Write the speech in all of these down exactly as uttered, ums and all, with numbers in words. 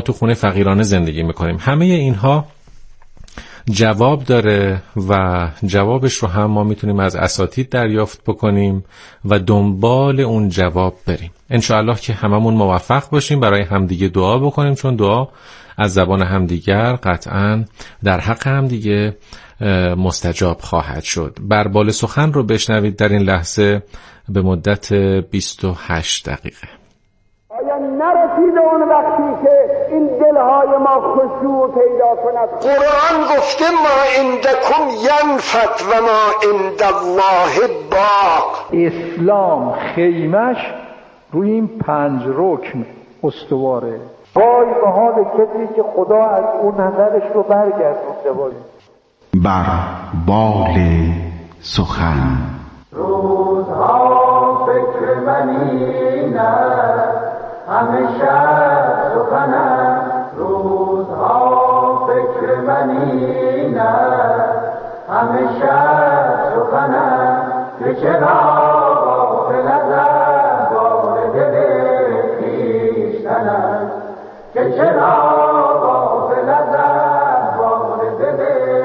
تو خونه فقیرانه زندگی میکنیم. همه اینها جواب داره و جوابش رو هم ما میتونیم از اساتید دریافت بکنیم و دنبال اون جواب بریم. انشاءالله که هممون موفق باشیم، برای همدیگه دعا بکنیم، چون دعا از زبان همدیگر قطعاً در حق همدیگه مستجاب خواهد شد. بربال سخن رو بشنوید در این لحظه به مدت بیست و هشت دقیقه. آیا نرسیده اون وقتی که این دلهای ما خشوع پیدا کند؟ قرآن گفته ما عندکم ینفد و ما عند الله باق. اسلام خیمش روی این پنج رکن استواره. وای به حال کسی که خدا از اون نظرش رو برگردونده باشه. بر بال سخن روزها فکر منی نه همیشه سخنم، روزها فکر منی نه همیشه سخنم، که چرا غافل از احوال دل خویشتنم، که چرا غافل از احوال دل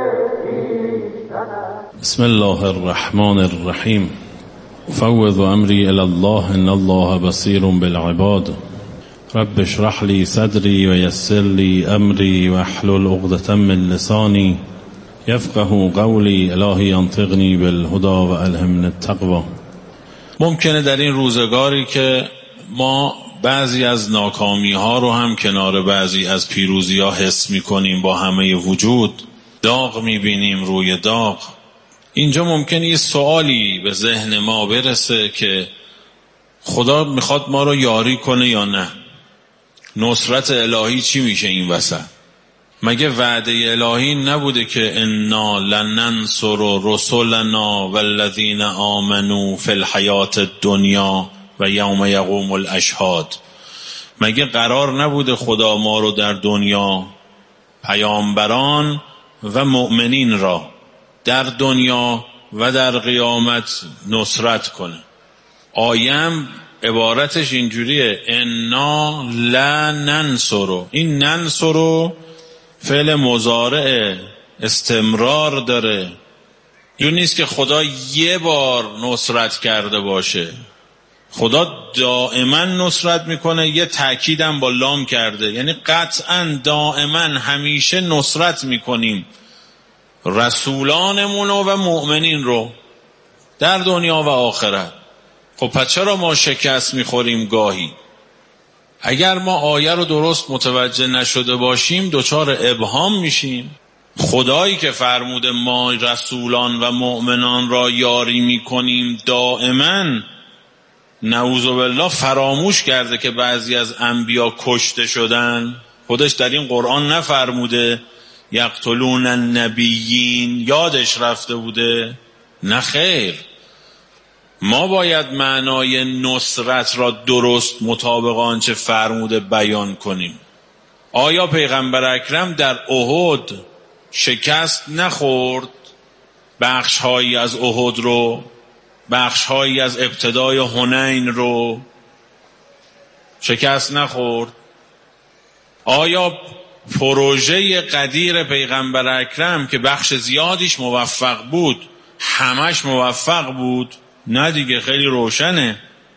خویشتنم. بسم الله الرحمن الرحیم. فوض امری الی الله ان الله بصیر بالعباد. رب اشرح لی صدری و یسر لی امری و احلل عقدة من لسانی یفقهوا قولی. الهی انطقنی بالهدی و الهمنی التقوی. ممکنه در این روزگاری که ما بعضی از ناکامی ها رو هم کنار بعضی از پیروزی ها حس می کنیم، با همه وجود داغ می بینیم روی داغ، اینجا ممکنه یه سوالی به ذهن ما برسه که خدا میخواد ما رو یاری کنه یا نه؟ نصرت الهی چی میشه این وسط؟ مگه وعده الهی نبوده که انا لننصر رسلنا والذین آمنوا فی الحیات الدنیا و یوم یقوم الاشهاد؟ مگه قرار نبوده خدا ما رو در دنیا، پیامبران و مؤمنین را در دنیا و در قیامت نصرت کنه؟ آیم عبارتش اینجوریه انا لننصر. این ننصر فعل مضارع استمرار داره. این نیست که خدا یه بار نصرت کرده باشه. خدا دائما نصرت میکنه. یه تأکیدم با لام کرده، یعنی قطعا دائما همیشه نصرت میکنیم رسولانمون و مؤمنین رو در دنیا و آخرت. خب پس چرا ما شکست میخوریم گاهی؟ اگر ما آیه رو درست متوجه نشده باشیم دچار ابهام میشیم. خدایی که فرموده ما رسولان و مؤمنان را یاری میکنیم دائما، نعوذ بالله فراموش کرده که بعضی از انبیا کشته شدن؟ خودش در این قرآن نفرموده یقتلون النبیین؟ یادش رفته بوده؟ نه خیر. ما باید معنای نصرت را درست مطابق آنچه فرموده بیان کنیم. آیا پیغمبر اکرم در احد شکست نخورد؟ بخش‌هایی از احد رو، بخش‌هایی از ابتدای حنین رو شکست نخورد؟ آیا پروژه قدیر پیغمبر اکرم که بخش زیادیش موفق بود همش موفق بود؟ نه دیگه، خیلی روشنه.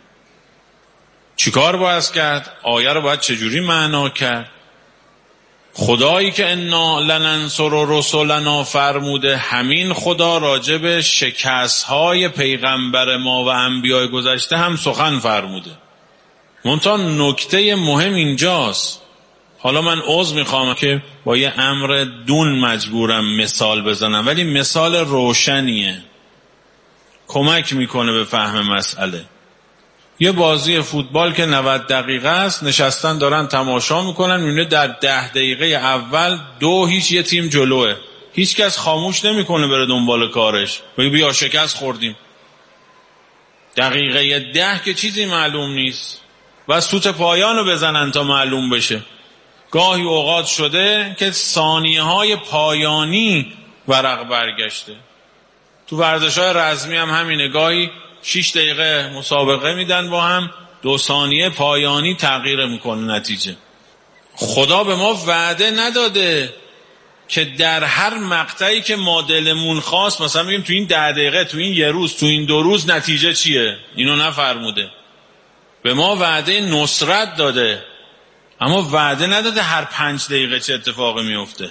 چیکار باید کرد؟ آیه رو باید چجوری معنا کرد؟ خدایی که انا لننصر رسلنا فرموده، همین خدا راجب شکست‌های پیغمبر ما و انبیای گذشته هم سخن فرموده. منتها نکته مهم اینجاست. حالا من عذر میخوام که با یه امر دون مجبورم مثال بزنم، ولی مثال روشنیه، کمک میکنه به فهم مسئله. یه بازی فوتبال که نود دقیقه است، نشستن دارن تماشا میکنن، میبینه در ده دقیقه اول دو هیچ یه تیم جلوه. هیچ کس خاموش نمیکنه بره دنبال کارش، بگه بیا شکست خوردیم. دقیقه ده که چیزی معلوم نیست، و سوت پایانو بزنن تا معلوم بشه. گاهی اوقات شده که ثانیه های پایانی ورق برگشته. تو ورزش‌های رزمی هم همینه، گاهی شش دقیقه مسابقه میدن با هم، دو ثانیه پایانی تغییر میکنه نتیجه. خدا به ما وعده نداده که در هر مقطعی که ما دلمون خواست مثلا بگیم تو این ده دقیقه، تو این یه روز، تو این دو روز نتیجه چیه. اینو نفرموده. به ما وعده نصرت داده، اما وعده نداده هر پنج دقیقه چه اتفاقی میفته.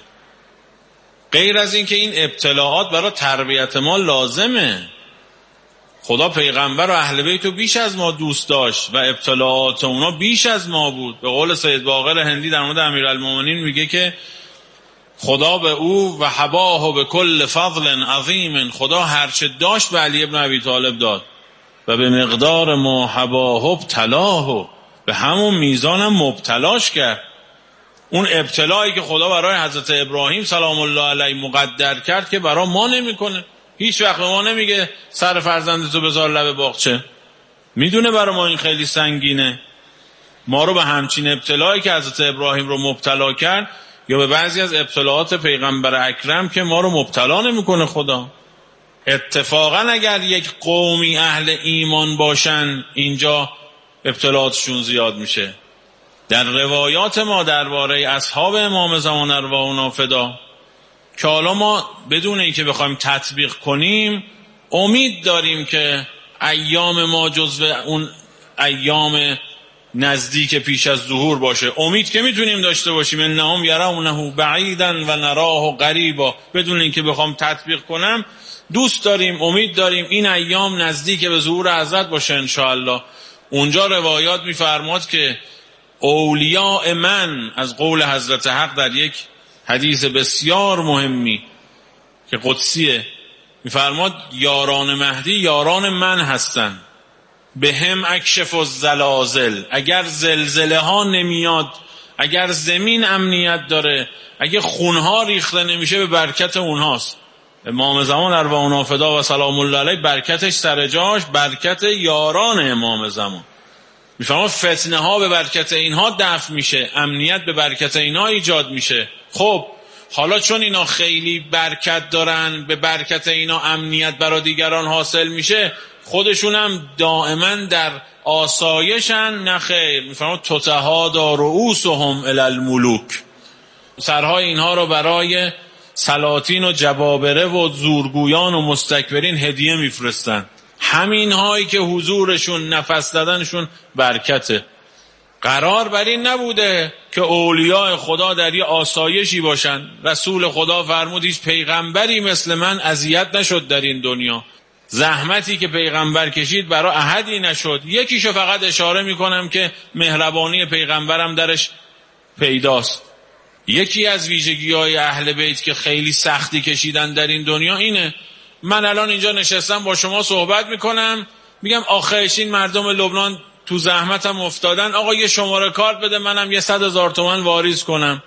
غیر از این که این ابتلاعات برای تربیت ما لازمه. خدا پیغمبر و اهل بیت رو بیش از ما دوست داشت و ابتلاعات اونا بیش از ما بود. به قول سید باقر هندی در مورد امیرالمومنین میگه که خدا به او و حباه به کل فضل عظیم، خدا هرچه داشت به علی ابن ابی طالب داد و به مقدار ما حباه ابتلاه، به همون میزانم مبتلاش کرد. اون ابتلایی که خدا برای حضرت ابراهیم سلام الله علیه مقدر کرد که برای ما نمیکنه. هیچ وقت به ما نمیگه سر فرزندتو بذار لب باغچه، میدونه برای ما این خیلی سنگینه. ما رو به همچین ابتلایی که حضرت ابراهیم رو مبتلا کرد یا به بعضی از ابتلاعات پیغمبر اکرم که ما رو مبتلا نمیکنه خدا. اتفاقا اگر یک قومی اهل ایمان باشن اینجا ابتلاعاتشون زیاد میشه. در روایات ما درباره اصحاب امام زمان ارواحنا فدا که حالا ما بدون اینکه بخوایم تطبیق کنیم امید داریم که ایام ما جزو اون ایام نزدیک پیش از ظهور باشه. امید که میتونیم داشته باشیم انهم یرونه بعیدا و نراه قریبا، بدون اینکه بخوام تطبیق کنم دوست داریم، امید داریم این ایام نزدیک به ظهور حضرت باشه انشاءالله. اونجا روایات میفرماد که اولیاء من، از قول حضرت حق در یک حدیث بسیار مهمی که قدسیه میفرماد یاران مهدی یاران من هستن، به هم اکشف الزلازل، اگر زلزله ها نمیاد، اگر زمین امنیت داره، اگر خونها ریخته نمیشه به برکت اونهاست. امام زمان ارواحنا فدا و سلام الله علیه برکتش سر جاش، برکت یاران امام زمان. میفرماد فتنه ها به برکت اینها دفع میشه، امنیت به برکت اینها ایجاد میشه. خب حالا چون اینا خیلی برکت دارن، به برکت اینا امنیت برای دیگران حاصل میشه، خودشون هم دائما در آسایشن؟ نه خیر. میفرماد تتهادا رؤوسهم الی الملوک، سرهای اینها رو برای سلاطین و جبابره و زورگویان و مستکبرین هدیه میفرستن. همین هایی که حضورشون نفس دادنشون برکته. قرار بر این نبوده که اولیاء خدا در یه آسایشی باشن. رسول خدا فرمود هیچ پیغمبری مثل من اذیت نشد در این دنیا. زحمتی که پیغمبر کشید برای احدی نشد. یکیشو فقط اشاره میکنم که مهربانی پیغمبرم درش پیداست. یکی از ویژگی‌های اهل بیت که خیلی سختی کشیدن در این دنیا اینه. من الان اینجا نشستم با شما صحبت میکنم، میگم آخرش این مردم لبنان تو زحمتم افتادن، آقا یه شماره کارت بده منم یه صد هزار تومن واریز کنم.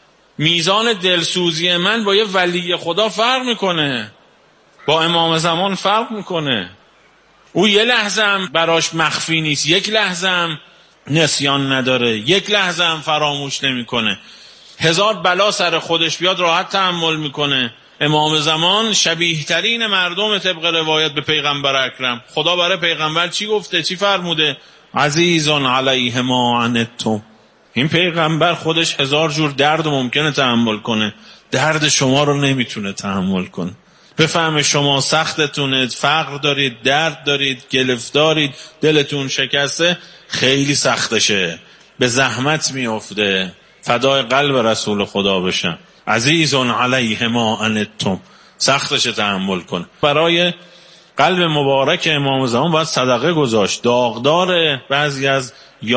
میزان دلسوزی من با یه ولی خدا فرق میکنه، با امام زمان فرق میکنه. او یه لحظه هم براش مخفی نیست، یک لحظه هم نسیان نداره، یک لحظه هم فراموش نمیکنه. هزار بلا سر خودش بیاد راحت تحمل میکنه. امام زمان شبیه ترین مردم طبق روایت به پیغمبر اکرم. خدا برای پیغمبر چی گفته، چی فرموده؟ عزیزان علیه ما عنتم. این پیغمبر خودش هزار جور درد ممکنه تحمل کنه، درد شما رو نمیتونه تحمل کنه. بفهم شما سختتونه، فقر دارید، درد دارید، گرفتارید، دلتون شکسته، خیلی سختشه، به زحمت میافته. فدای قلب رسول خدا بشن. عزیزون علیه ما عنتم، سختش تحمل کن. برای قلب مبارک امام زمان باید صدقه گذاشت. داغدار بعضی از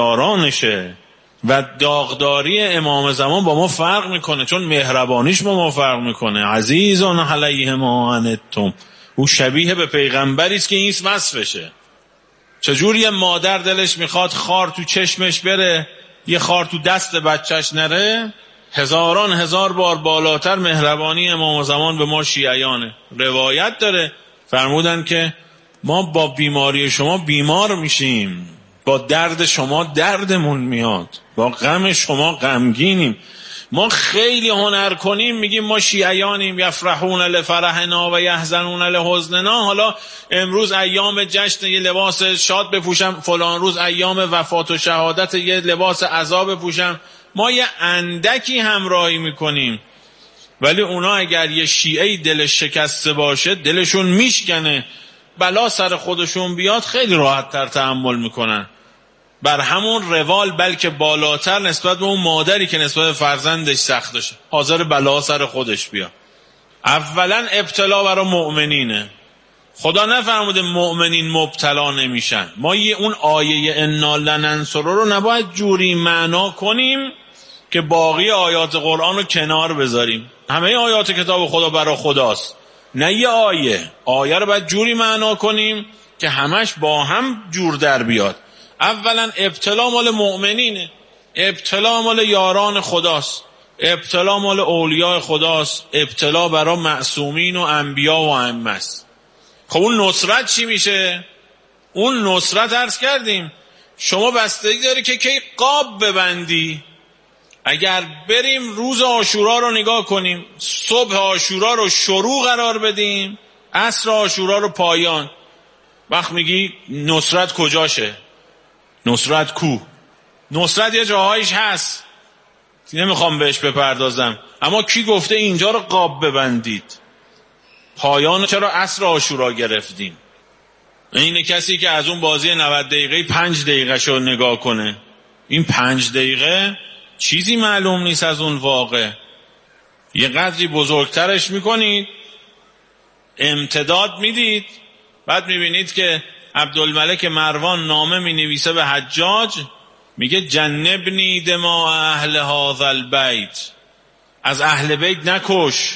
یارانشه و داغداری امام زمان با ما فرق میکنه، چون مهربانیش با ما فرق میکنه. عزیزون علیه ما عنتم، او شبیه به پیغمبری است که این وصفشه. چجوری یه مادر دلش میخواد خار تو چشمش بره، یه خار تو دست بچهش نره؟ هزاران هزار بار بالاتر مهربانی امام زمان به ما شیعیانه. روایت داره فرمودن که ما با بیماری شما بیمار میشیم، با درد شما دردمون میاد، با غم شما غمگینیم. ما خیلی هنر کنیم میگیم ما شیعیانیم، یفرحون لفرحنا و یحزنون لحزننا. حالا امروز ایام جشن یه لباس شاد بپوشم، فلان روز ایام وفات و شهادت یه لباس عزا بپوشم. ما یه اندکی همراهی میکنیم، ولی اونا اگر یه شیعه دلش شکسته باشه دلشون میشکنه، بلا سر خودشون بیاد خیلی راحت تر تحمل میکنن، بر همون روال بلکه بالاتر نسبت به اون مادری که نسبت به فرزندش سخت داشته، حاضر بلا سر خودش بیاد. اولا ابتلا برای مؤمنینه، خدا نفرموده مؤمنین مبتلا نمیشن. ما یه اون آیه انا لننصر رو نباید جوری معنا کنیم که باقی آیات قرآن رو کنار بذاریم. همه آیات کتاب خدا برای خداست، نه یه آیه آیه رو باید جوری معنا کنیم که همش با هم جور در بیاد. اولا ابتلا مال مؤمنینه، ابتلا مال یاران خداست، ابتلا مال اولیاء خداست، ابتلا برای معصومین و انبیا و ائمه است. خب اون نصرت چی میشه؟ اون نصرت عرض کردیم شما بستگی داری که کی قاب ببندی. اگر بریم روز عاشورا رو نگاه کنیم، صبح عاشورا رو شروع قرار بدیم، عصر عاشورا رو پایان، وقت میگی نصرت کجاشه؟ نصرت کو؟ نصرت یه جاهایش هست، نمیخوام بهش بپردازم، اما کی گفته اینجا رو قاب ببندید؟ پایان چرا عصر عاشورا گرفتیم؟ اینه کسی که از اون بازی نود دقیقه پنج دقیقه شو نگاه کنه، این پنج دقیقه چیزی معلوم نیست از اون واقع. یه قدری بزرگترش میکنید، امتداد میدید، بعد میبینید که عبدالملک مروان نامه مینویسه به حجاج، میگه جنبنی دماء اهل هذا البیت، از اهل بیت نکش.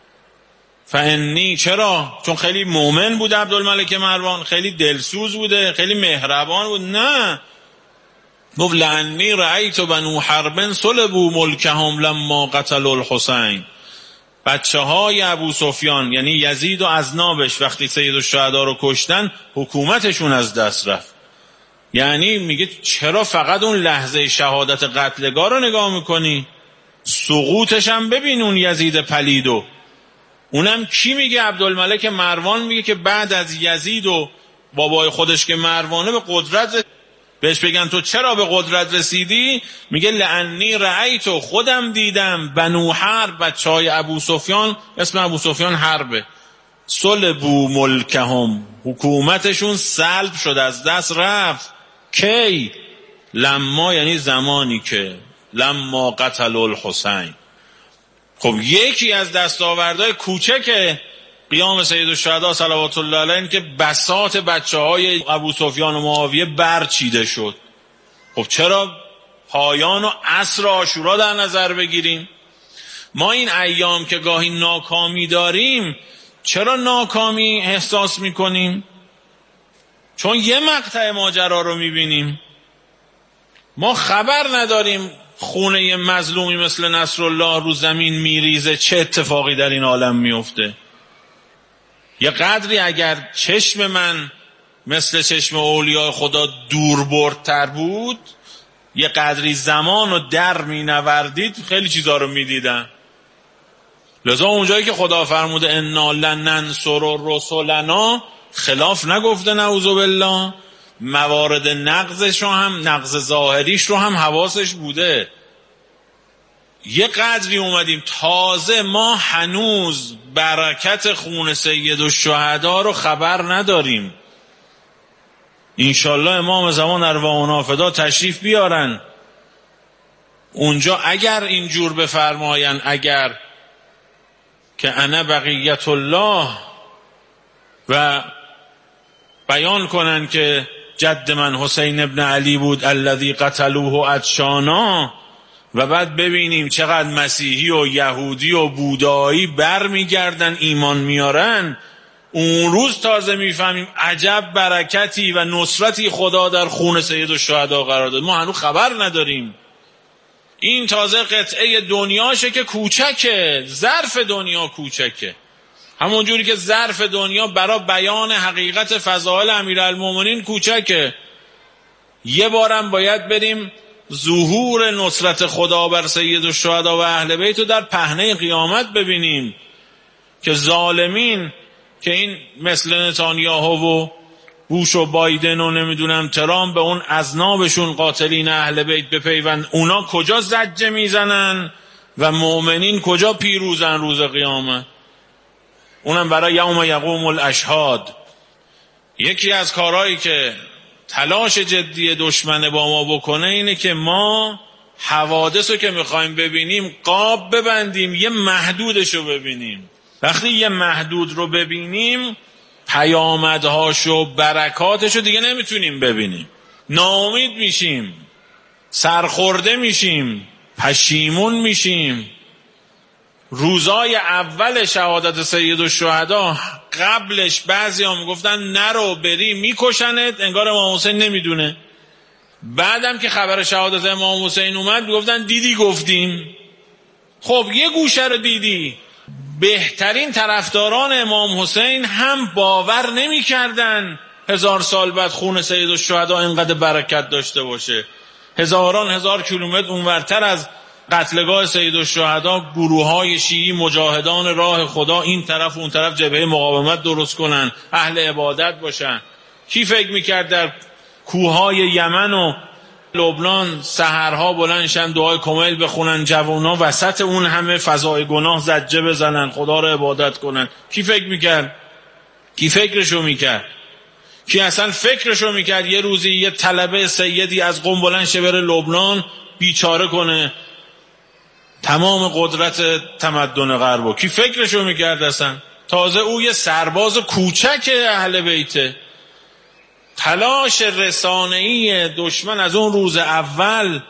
فانی، چرا؟ چون خیلی مومن بود عبدالملک مروان، خیلی دلسوز بوده، خیلی مهربان بود. نه، گفت لعنی رأیت بنو حرب صلبوا ملکهم لما قتلوا الحسین. بچه های ابو سفیان یعنی یزید و اذنابش وقتی سید الشهدا رو کشتن حکومتشون از دست رفت. یعنی میگه چرا فقط اون لحظه شهادت قتلگاه رو نگاه میکنی؟ سقوطش هم ببین اون یزید پلیدو. اونم کی میگه؟ عبدالملک مروان میگه که بعد از یزید و بابای خودش که مروانه به قدرت، بهش بگن تو چرا به قدرت رسیدی؟ میگه لعنی رأیتو، خودم دیدم بنو حرب، بچهای ابو سفیان، اسم ابو سفیان حربه، صلبوا ملکهم، حکومتشون سلب شد، از دست رفت. کی؟ لما یعنی زمانی که، لما قتلوا الحسین. خب یکی از دستاوردهای کوچک قیام سید الشهدا صلوات الله علیه این که بساط بچه های ابو سفیان و معاویه برچیده شد. خب چرا پایان و عصر عاشورا در نظر بگیریم؟ ما این ایام که گاهی ناکامی داریم، چرا ناکامی احساس میکنیم؟ چون یه مقطع ماجرا رو میبینیم، ما خبر نداریم خونه یه مظلومی مثل نصرالله رو زمین میریزه، چه اتفاقی در این عالم میفته. یه قدری اگر چشم من مثل چشم اولیاء خدا دوربردتر بود، یه قدری زمان و در می نوردید، خیلی چیزا رو می دیدن. لذا اونجایی که خدا فرموده انا لننصر رسلنا، خلاف نگفته نعوذ بالله، موارد نقضش رو هم، نقض ظاهریش رو هم حواسش بوده. یه قدری اومدیم تازه ما هنوز برکت خون سید الشهدا رو خبر نداریم. انشالله امام زمان ارواحنا فدا تشریف بیارن اونجا، اگر اینجور بفرماین، اگر که انا بقیت الله و بیان کنن که جد من حسین ابن علی بود الذی قتلوه عطشانا، و بعد ببینیم چقدر مسیحی و یهودی و بودایی بر میگردن ایمان میارن، اون روز تازه میفهمیم عجب برکتی و نصرتی خدا در خون سید الشهدا قرار داد. ما هنوز خبر نداریم. این تازه قطعه دنیاشه که کوچکه، ظرف دنیا کوچکه، همون جوری که ظرف دنیا برای بیان حقیقت فضائل امیرالمومنین کوچکه. یه بارم باید بریم ظهور نصرت خدا بر سید الشهدا و اهل بیت رو در پهنه قیامت ببینیم که ظالمین که این مثل نتانیاهو و بوش و بایدن و نمیدونم ترامپ به اون اذنابشون قاتلین اهل بیت بپیوند، اونا کجا زجه میزنن و مؤمنین کجا پیروزن روز قیامت؟ اونم برای یوم یقوم الاشهاد. یکی از کارهایی که تلاش جدی دشمن با ما بکنه اینه که ما حوادثو که میخوایم ببینیم قاب ببندیم، یه محدودشو ببینیم. وقتی یه محدود رو ببینیم پیامدهاشو برکاتشو دیگه نمیتونیم ببینیم، ناامید میشیم، سرخورده میشیم، پشیمون میشیم. روزای اول شهادت سید الشهدا قبلش بعضی ها میگفتن نرو بری میکشنت، انگار امام حسین نمیدونه. بعدم که خبر شهادت امام حسین اومد میگفتن دیدی گفتیم. خب یه گوشه رو دیدی. بهترین طرفداران امام حسین هم باور نمی کردن هزار سال بعد خون سید الشهدا اینقدر برکت داشته باشه. هزاران هزار کیلومتر اونورتر از قتلگاه سید الشهدا گروه های شیعی مجاهدان راه خدا این طرف اون طرف جبهه مقاومت درست کنن، اهل عبادت باشن. کی فکر میکرد در کوههای یمن و لبنان سحرها بلند شن دعای کمیل بخونن، جوونا وسط اون همه فضای گناه زجه بزنن، خدا رو عبادت کنن؟ کی فکر میکرد؟ کی فکرشو میکرد؟ کی اصلا فکرشو میکرد یه روزی یه طلبه سیدی از قم بلند شه بره لبنان بیچاره کنه تمام قدرت تمدن غربو؟ کی فکرشو میکرد اصلا؟ تازه او یه سرباز کوچک اهل بیته. تلاش رسانه‌ای دشمن از اون روز اول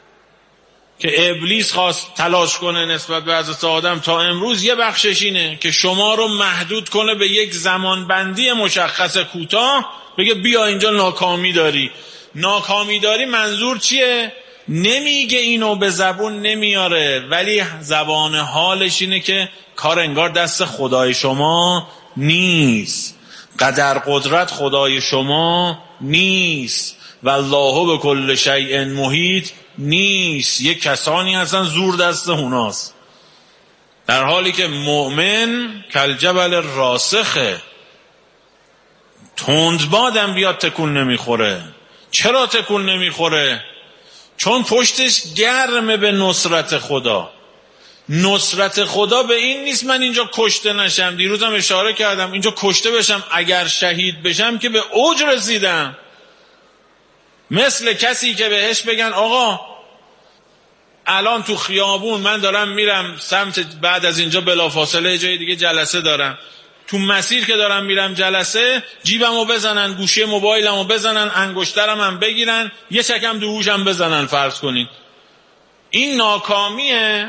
که ابلیس خواست تلاش کنه نسبت به حضرت آدم تا امروز یه بخشش اینه که شما رو محدود کنه به یک زمانبندی مشخص کوتاه، بگه بیا اینجا ناکامی داری. ناکامی داری منظور چیه؟ نمیگه اینو، به زبون نمیاره، ولی زبان حالش اینه که کار انگار دست خدای شما نیست، قدر قدرت خدای شما نیست، والله بكل شیء محیط نیست. یک کسانی هستن زور دست اوناست، در حالی که مؤمن کالجبل راسخه. تندبادم بیاد تکون نمیخوره. چرا تکون نمیخوره؟ چون پشتش گرمه به نصرت خدا. نصرت خدا به این نیست من اینجا کشته نشم. دیروزم اشاره کردم اینجا کشته بشم، اگر شهید بشم که به اوج رسیدم. مثل کسی که بهش بگن آقا الان تو خیابون من دارم میرم سمت، بعد از اینجا بلافاصله جای دیگه جلسه دارم، تو مسیر که دارم میرم جلسه جیبمو بزنن، گوشی موبایلمو بزنن، انگشترم هم بگیرن، یه چکم دو هوشم بزنن، فرض کنید این ناکامیه.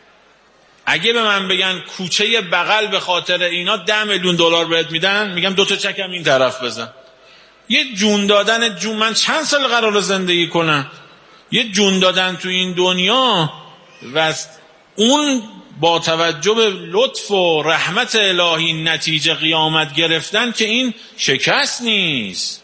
اگه به من بگن کوچه بغل به خاطر اینا ده میلیون دلار بهت میدن، میگم دو تا چکم این طرف بزن. یه جون دادن جون، من چند سال قرار زندگی کنم؟ یه جون دادن تو این دنیا و اون با توجه به لطف و رحمت الهی نتیجه قیامت گرفتن که این شکست نیست.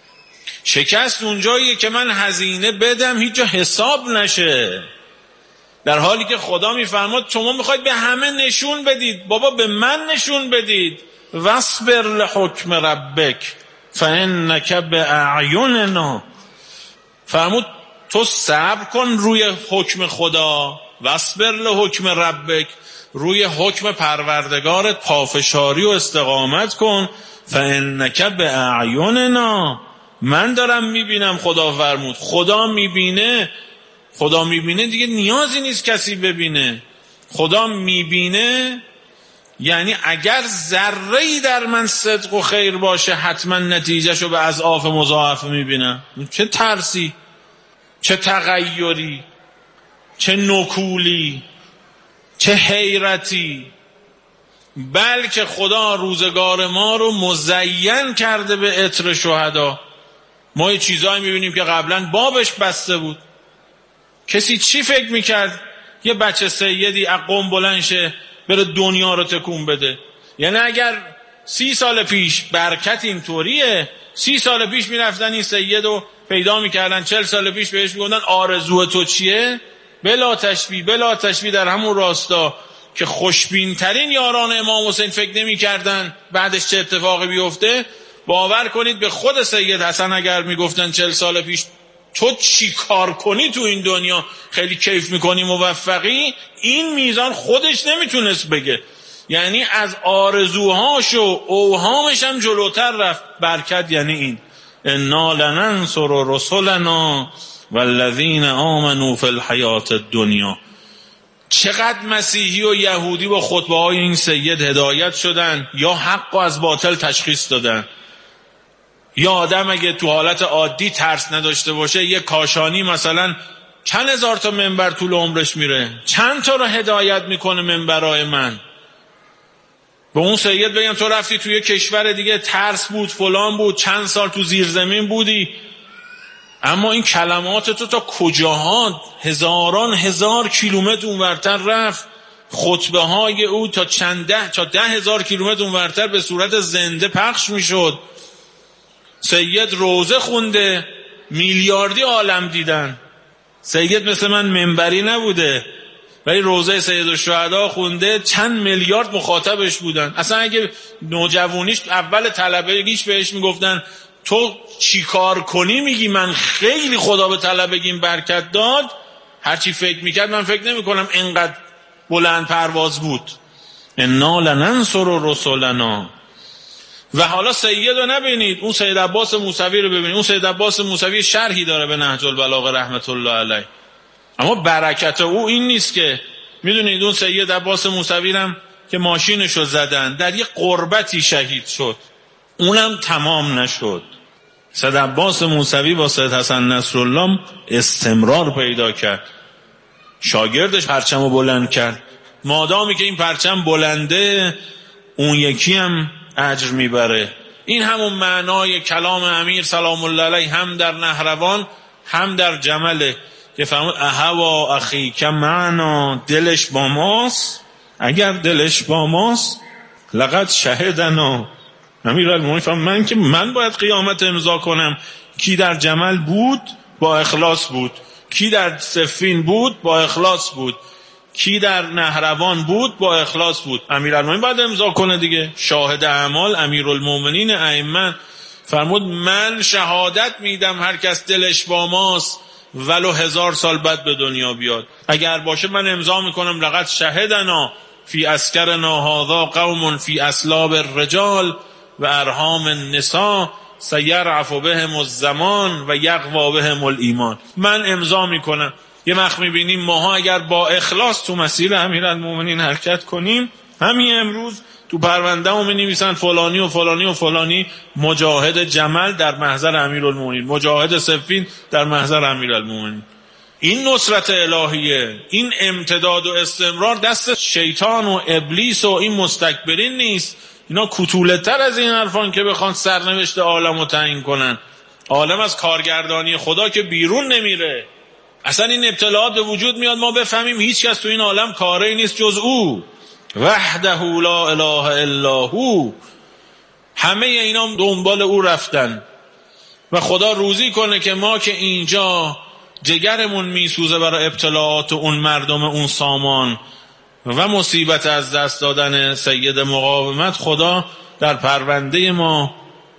شکست اونجاییه که من هزینه بدم هیچ جا حساب نشه، در حالی که خدا میفرماد شما میخواید به همه نشون بدید، بابا به من نشون بدید. واصبر لحکم ربک فانک باعیننا، فرمود تو صبر کن روی حکم خدا. واصبر لحکم ربک، روی حکم پروردگارت پافشاری و استقامت کن. فانک باعیننا، من دارم میبینم. خدا فرمود خدا میبینه. خدا میبینه دیگه نیازی نیست کسی ببینه. خدا میبینه یعنی اگر ذره‌ای در من صدق و خیر باشه حتما نتیجهشو به اضعاف مضاعف میبینم. چه ترسی، چه تغییری، چه نکولی، چه حیرتی. بلکه خدا روزگار ما رو مزین کرده به عطر شهدا. ما یه چیزایی میبینیم که قبلا بابش بسته بود. کسی چی فکر میکرد یه بچه سیدی از قم بلند شه بره دنیا رو تکون بده؟ یعنی اگر سی سال پیش برکت اینطوریه، سی سال پیش میرفتن این سید رو پیدا میکردن، چل سال پیش بهش میگفتن آرزو تو چیه؟ بلا تشبیه بلا تشبیه در همون راستا که خوشبین ترین یاران امام حسین فکر نمیکردن بعدش چه اتفاقی بیفته. باور کنید به خود سید حسن اگر میگفتن چل سال پیش تو چی کار کنی تو این دنیا خیلی کیف میکنی موفقی، این میزان خودش نمیتونست بگه. یعنی از آرزوهاش و اوهامش هم جلوتر رفت. برکت یعنی این انا لننصر رسلنا والذین آمنوا فی الحیات الدنیا. چقدر مسیحی و یهودی با خطبه های این سید هدایت شدن، یا حق و از باطل تشخیص دادن. یا آدم اگه تو حالت عادی ترس نداشته باشه، یه کاشانی مثلا چند هزار تا منبر طول عمرش میره، چند تا رو هدایت میکنه منبرای من. به اون سید بگم تو رفتی توی کشور دیگه ترس بود فلان بود، چند سال تو زیر زمین بودی، اما این کلمات تو تا کجاها هزاران هزار کیلومتر اونورتر رفت. خطبه های او تا چند ده تا ده هزار کیلومتر اونورتر به صورت زنده پخش میشد. سید روزه خونده، میلیاردی عالم دیدن. سید مثل من منبری نبوده، ولی روزه سید الشهدا خونده، چند میلیارد مخاطبش بودن. اصلا اگه نوجوانیش اول طلبگیش بهش میگفتن تو چی کار کنی، میگی من خیلی خدا به طلبگیم برکت داد، هرچی فکر میکرد من فکر نمی کنم اینقدر بلند پرواز بود. انا لننصر رسلنا. و حالا سید رو نبینید، اون سید عباس موسوی رو ببینید. اون سید عباس موسوی شرحی داره به نهج البلاغه رحمت الله علیه، اما برکت او این نیست که میدونید اون سید عباس موسوی هم که ماشینشو زدن در یه قربتی شهید شد، اونم تمام نشد. سید عباس موسوی با سید حسن نصرالله استمرار پیدا کرد، شاگردش پرچمو بلند کرد. مادامی که این پرچم بلنده، اون یکی هم اجر میبره. این همون معنای کلام امیر سلام الله علیه هم در نهروان هم در جمله که فرمود اهوا اخیک معنا، دلش با ماست، اگر دلش با ماست لقد شهدنا. امیرالمومنین فرمود من که من باید قیامت امضا کنم. کی در جمل بود با اخلاص بود، کی در صفین بود با اخلاص بود، کی در نهروان بود با اخلاص بود. امیرالمومنین باید امضا کنه دیگه. شاهد اعمال امیرالمومنین ائمه فرمود من شهادت میدم هر کس دلش با ماست ولو هزار سال بعد به دنیا بیاد. اگر باشه من امضا میکنم لقد شهدنا فی اسکرنا هذا قوم فی اسلاب الرجال و ارحام النساء سیرعف بهم الزمان و یقوا بهم الایمان. من امضا میکنم. یه وقت میبینیم ماها اگر با اخلاص تو مسیر امیرالمومنین حرکت کنیم، همین امروز تو پرونده هم می‌نویسن فلانی و فلانی و فلانی مجاهد جمل در محضر امیرالمومنین، مجاهد صفین در محضر امیرالمومنین. این نصرت الهیه، این امتداد و استمرار دست شیطان و ابلیس و این مستکبرین نیست. اینا کتولتر از این حرفان که بخوان سرنوشت عالم رو تعیین کنن. عالم از کارگردانی خدا که بیرون نمیره. اصلا این ابتلاعات به وجود میاد ما بفهمیم هیچ کس تو این عالم کاری نیست جز او، وحده لا اله الا هو. همه اینا دنبال او رفتن و خدا روزی کنه که ما که اینجا جگرمون میسوزه برای ابتلاعات اون مردم اون سامان و مصیبت از دست دادن سید مقاومت، خدا در پرونده ما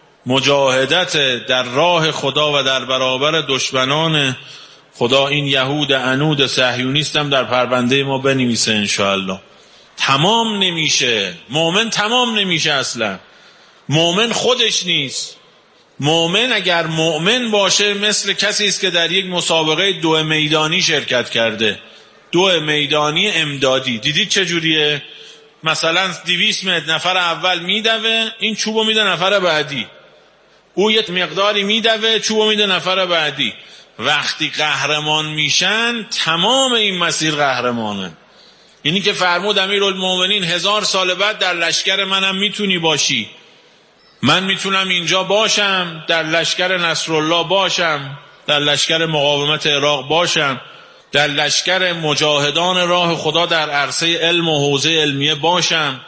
مجاهدت در راه خدا و در برابر دشمنان خدا، این یهود عنود صهیونیست هم در پرونده ما بنویسه انشاءالله. تمام نمیشه، مؤمن تمام نمیشه. اصلا مؤمن خودش نیست. مؤمن اگر مؤمن باشه مثل کسی است که در یک مسابقه دو میدانی شرکت کرده، دو میدانی امدادی. دیدید چجوریه؟ مثلا دویست متر نفر اول میدوه، این چوبو میده نفر بعدی، او یک مقداری میدوه چوبو میده نفر بعدی. وقتی قهرمان میشن تمام این مسیر قهرمانه. اینی که فرمود امیرالمومنین هزار سال بعد در لشکر منم میتونی باشی، من میتونم اینجا باشم، در لشکر نصرالله باشم، در لشکر مقاومت عراق باشم، در لشکر مجاهدان راه خدا در عرصه علم و حوزه علمیه باشم،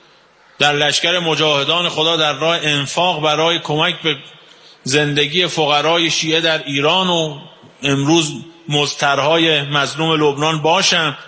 در لشکر مجاهدان خدا در راه انفاق برای کمک به زندگی فقرای شیعه در ایران و امروز مضطرهای مظلوم لبنان باشم.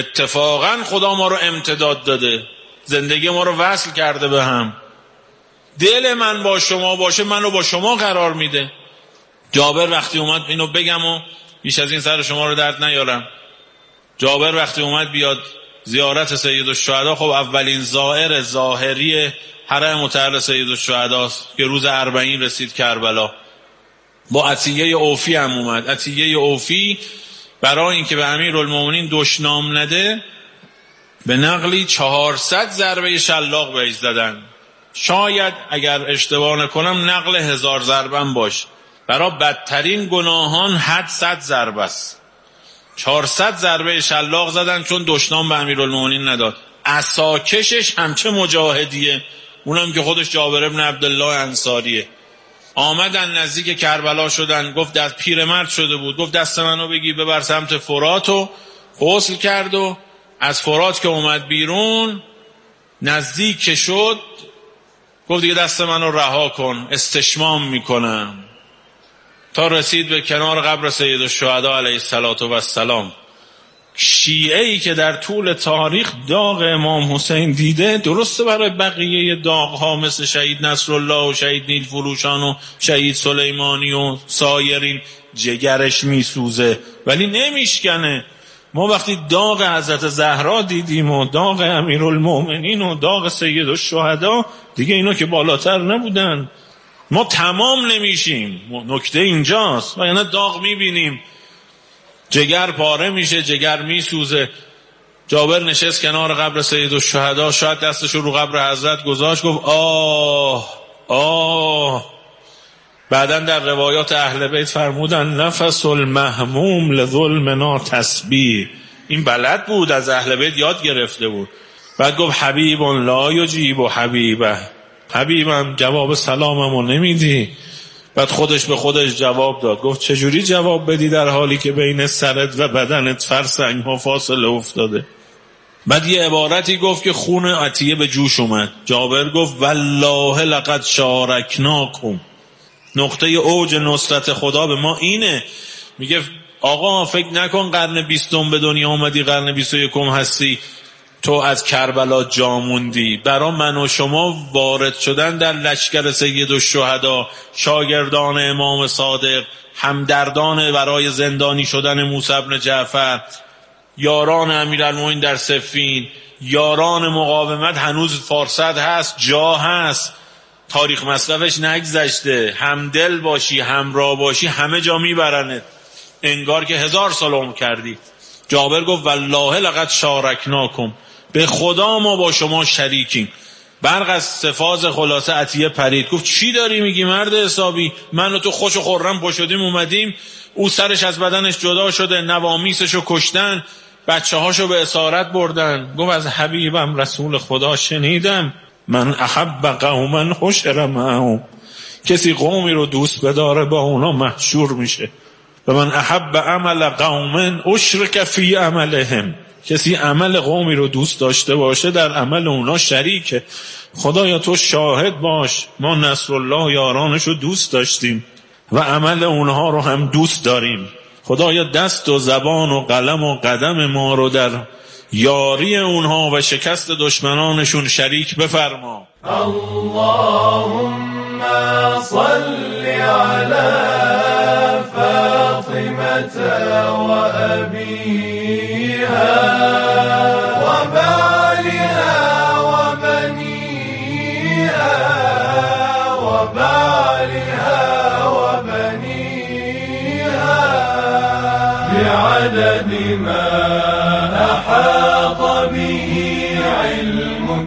اتفاقا خدا ما رو امتداد داده، زندگی ما رو وصل کرده به هم. دل من با شما باشه منو با شما قرار میده. جابر وقتی اومد، اینو بگم و بیش از این سر شما رو درد نیارم، جابر وقتی اومد بیاد زیارت سیدالشهدا، خب اولین زائر ظاهری حرم مطهر سیدالشهداست که روز اربعین رسید کربلا. با عطیه اوفی هم اومد. عطیه اوفی برای اینکه به امیرالمومنین دشنام نده به نقلی چهارصد ضربه شلاق بهش زدن. شاید اگر اشتباه نکنم نقل هزار ضربه باش. برای بدترین گناهان حد صد ضربه است. چهارصد ضربه شلاق زدن چون دشنام به امیرالمومنین نداد. عصاکشش همچه مجاهدیه، اونم که خودش جابر ابن عبدالله انصاریه. آمدن نزدیک کربلا شدن، گفت دست پیرمرد شده بود، گفت دست منو بگی ببر سمت فرات، و غسل کرد و از فرات که اومد بیرون نزدیک که شد گفت دیگه دست منو رها کن، استشمام میکنم، تا رسید به کنار قبر سیدالشهدا علیه السلام. شیعه‌ای که در طول تاریخ داغ امام حسین دیده، درسته برای بقیه داغ‌ها مثل شهید نصرالله و شهید نیل فروشان و شهید سلیمانی و سایرین جگرش میسوزه ولی نمیشکنه. ما وقتی داغ حضرت زهرا دیدیم و داغ امیرالمومنین و داغ سیدالشهدا، دیگه اینا که بالاتر نبودن، ما تمام نمیشیم. نکته اینجاست. و یعنی داغ میبینیم، جگر پاره میشه، جگر میسوزه. جابر نشست کنار قبر سیدالشهدا، شاید دستش رو قبر حضرت گذاشت، گفت آه آه. بعدن در روایات اهل بیت فرمودن نفس المهموم لظلمنا تسبیح. این بلد بود، از اهل بیت یاد گرفته بود. بعد گفت حبیب لا یجیب و حبیبه، حبیبم جواب سلاممو نمیدی. بعد خودش به خودش جواب داد، گفت چجوری جواب بدی در حالی که بین سرت و بدنت فرسنگ ها فاصله افتاده. بعد یه عبارتی گفت که خون عطیه به جوش اومد. جابر گفت والله لقد شارکناکم. نقطه اوج نصرت خدا به ما اینه. میگه آقا فکر نکن قرن بیستم به دنیا اومدی، قرن بیست و یکم هستی، تو از کربلا جا موندی. برای من و شما وارد شدن در لشکر سیدالشهدا، شاگردان امام صادق، همدردان برای زندانی شدن موسی بن جعفر، یاران امیرالمومنین در صفین، یاران مقاومت هنوز فارصد هست، جا هست، تاریخ مصرفش نگذشته. همدل باشی، همراه باشی، همه جا میبرنت، انگار که هزار سال عمر کردی. جابر گفت والله لقد شارکناکم، به خدا ما با شما شریکیم. برق از سفاز خلاصه عطیه پرید، گفت چی داری میگی مرد حسابی؟ من و تو خوش و خرم پا شدیم اومدیم، او سرش از بدنش جدا شده، نوامیسشو کشتن، بچه هاشو به اسارت بردن. گفت از حبیبم رسول خدا شنیدم، من احب قوما حشر معهم، کسی قومی رو دوست بداره با اونا محشور میشه. و من احب عمل قوم اشرک فی عملهم، کسی عمل قومی رو دوست داشته باشه در عمل اونا شریکه. خدایا تو شاهد باش، ما نصرالله یارانش رو دوست داشتیم و عمل اونها رو هم دوست داریم. خدایا دست و زبان و قلم و قدم ما رو در یاری اونها و شکست دشمنانشون شریک بفرما. اللهم صل علی فاطمة و ابیها و بعلها و بنیها و بعلها و بنیها بعدد ما احاط به علمك.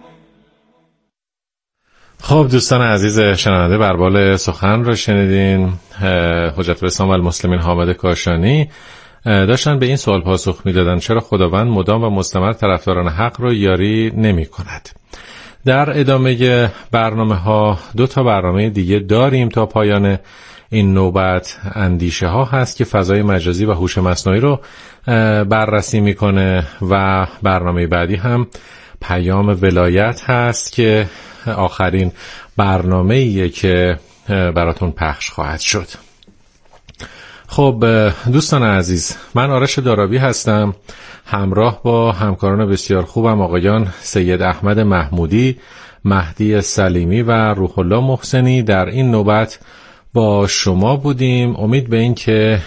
خب دوستان عزیز شنونده، بربال سخن رو شنیدین. حجت الاسلام و المسلمین حامد کاشانی داشتن به این سوال پاسخ میدادن چرا خداوند مدام و مستمر طرفداران حق رو یاری نمی کند. در ادامه برنامه ها دو تا برنامه دیگه داریم تا پایان این نوبت. اندیشه ها هست که فضای مجازی و هوش مصنوعی رو بررسی میکنه و برنامه بعدی هم پیام ولایت هست که آخرین برنامه‌ایه که براتون پخش خواهد شد. خب دوستان عزیز، من آرش دارابی هستم، همراه با همکاران بسیار خوبم آقایان سید احمد محمودی مهدی سلیمی و روح الله محسنی در این نوبت با شما بودیم. امید به این که